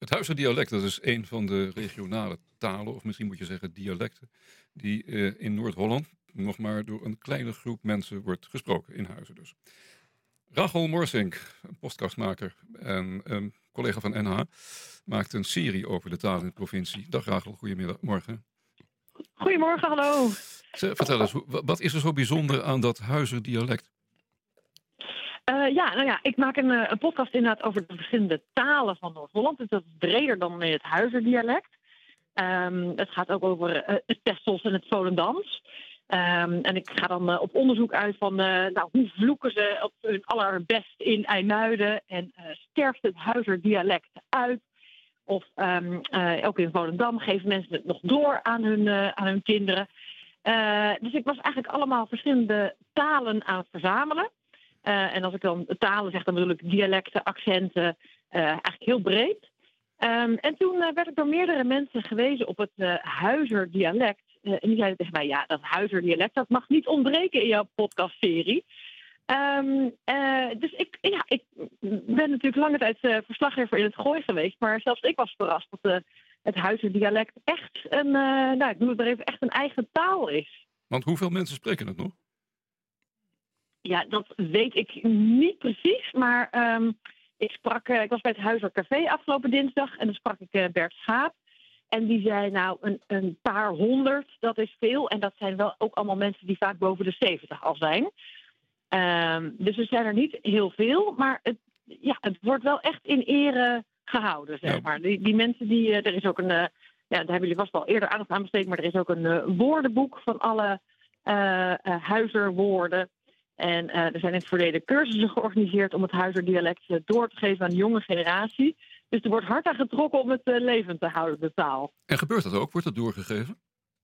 Het Huizerdialect, dat is een van de regionale talen, of misschien moet je zeggen dialecten, die in Noord-Holland nog maar door een kleine groep mensen wordt gesproken, in Huizen dus. Rachel Morsink, een podcastmaker en een collega van NH, maakt een serie over de taal in de provincie. Dag Rachel, goedemorgen. Goedemorgen, hallo. Vertel eens, wat is er zo bijzonder aan dat Huizerdialect? Ik maak een podcast inderdaad over de verschillende talen van Noord-Holland. Dus dat is breder dan het Huizerdialect. Het gaat ook over het Texels en het Volendams. En ik ga dan op onderzoek uit van hoe vloeken ze op hun allerbest in IJmuiden en sterft het Huizerdialect uit. Of ook in Volendam geven mensen het nog door aan hun kinderen. Dus ik was eigenlijk allemaal verschillende talen aan het verzamelen. En als ik dan talen zeg, dan bedoel ik dialecten, accenten, eigenlijk heel breed. En toen werd ik door meerdere mensen gewezen op het Huizerdialect. En die zeiden tegen mij, ja, dat Huizerdialect, dat mag niet ontbreken in jouw podcastserie. Dus ik ben natuurlijk lange tijd verslaggever in het Gooi geweest. Maar zelfs ik was verrast dat het Huizerdialect echt ik noem het maar even, echt een eigen taal is. Want hoeveel mensen spreken het nog? Ja, dat weet ik niet precies, maar ik was bij het Huizercafé afgelopen dinsdag en dan sprak ik Bert Schaap. En die zei, een paar honderd, dat is veel. En dat zijn wel ook allemaal mensen die vaak boven de 70 al zijn. Dus er zijn er niet heel veel, maar het wordt wel echt in ere gehouden, zeg maar. Die mensen, er is ook daar hebben jullie vast al eerder aandacht aan besteed, maar er is ook een woordenboek van alle Huizerwoorden. En er zijn in het verleden cursussen georganiseerd om het Huizerdialect door te geven aan de jonge generatie. Dus er wordt hard aan getrokken om het levend te houden, de taal. En gebeurt dat ook? Wordt dat doorgegeven?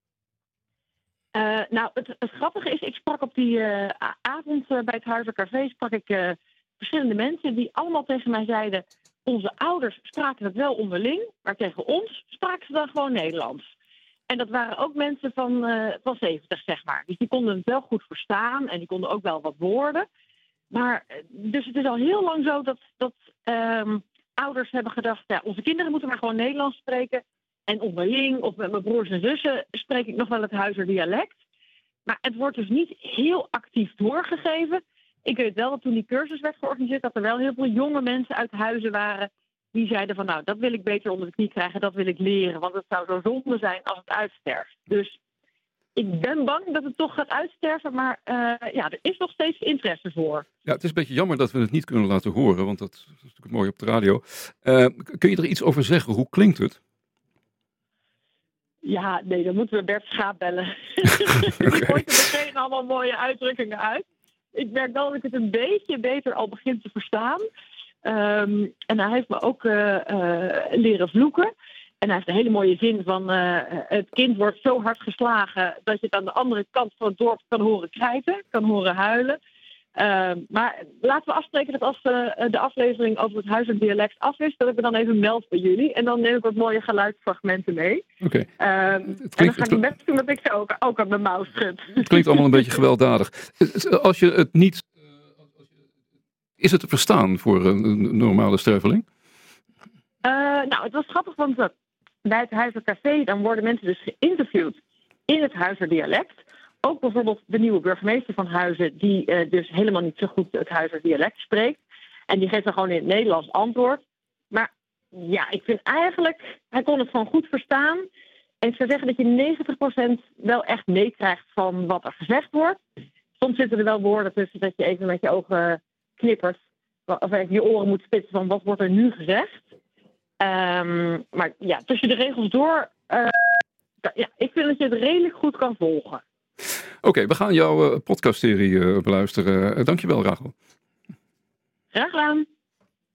Het grappige is, ik sprak op die avond bij het Huizercafé, sprak ik verschillende mensen die allemaal tegen mij zeiden, onze ouders spraken het wel onderling, maar tegen ons spraken ze dan gewoon Nederlands. En dat waren ook mensen van 70, zeg maar. Dus die konden het wel goed verstaan en die konden ook wel wat woorden. Maar dus het is al heel lang zo dat ouders hebben gedacht, ja, onze kinderen moeten maar gewoon Nederlands spreken. En onderling of met mijn broers en zussen spreek ik nog wel het Huizerdialect. Maar het wordt dus niet heel actief doorgegeven. Ik weet wel dat toen die cursus werd georganiseerd, dat er wel heel veel jonge mensen uit Huizen waren die zeiden van, dat wil ik beter onder de knie krijgen, dat wil ik leren. Want het zou zo zonde zijn als het uitsterft. Dus ik ben bang dat het toch gaat uitsterven, maar er is nog steeds interesse voor. Ja, het is een beetje jammer dat we het niet kunnen laten horen, want dat is natuurlijk mooi op de radio. Kun je er iets over zeggen? Hoe klinkt het? Ja, nee, dan moeten we Bert Schaap bellen. Die gooit er meteen allemaal mooie uitdrukkingen uit. Ik merk wel dat ik het een beetje beter al begin te verstaan. En hij heeft me ook leren vloeken. En hij heeft een hele mooie zin van het kind wordt zo hard geslagen dat je het aan de andere kant van het dorp kan horen krijten, kan horen huilen. Maar laten we afspreken dat als de aflevering over het Huizerdialect af is, dat ik me dan even meld bij jullie. En dan neem ik wat mooie geluidsfragmenten mee. Oké. En dan ga ik best doen dat ik ze ook aan mijn mouw schud. Het klinkt allemaal een beetje gewelddadig. Als je het niet... Is het te verstaan voor een normale sterveling? Het was grappig, want bij het Huizercafé dan worden mensen dus geïnterviewd in het Huizerdialect. Ook bijvoorbeeld de nieuwe burgemeester van Huizen, die dus helemaal niet zo goed het Huizerdialect spreekt. En die geeft dan gewoon in het Nederlands antwoord. Maar ja, ik vind eigenlijk, hij kon het gewoon goed verstaan. En ik zou zeggen dat je 90% wel echt meekrijgt van wat er gezegd wordt. Soms zitten er wel woorden tussen dat je even met je ogen knippert. Of even je oren moet spitsen van wat wordt er nu gezegd. Maar ja, tussen de regels door, ik vind dat je het redelijk goed kan volgen. Oké, we gaan jouw podcastserie beluisteren. Dankjewel, Rachel. Graag gedaan.